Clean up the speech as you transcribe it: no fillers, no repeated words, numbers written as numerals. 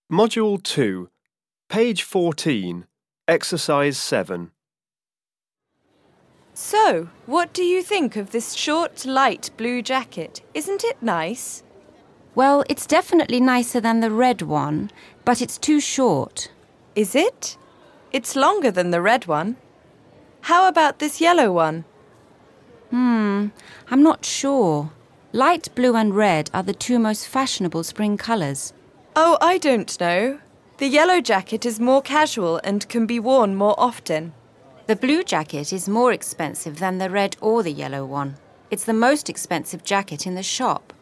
Module 2, page 14, exercise 7. So, what do you think of this short, light blue jacket? Isn't it nice? Well, it's definitely nicer than the red one, but it's too short. Is it? It's longer than the red one. How about this yellow one? I'm not sure. Light blue and red are the two most fashionable spring colours. Oh, I don't know. The yellow jacket is more casual and can be worn more often. The blue jacket is more expensive than the red or the yellow one. It's the most expensive jacket in the shop.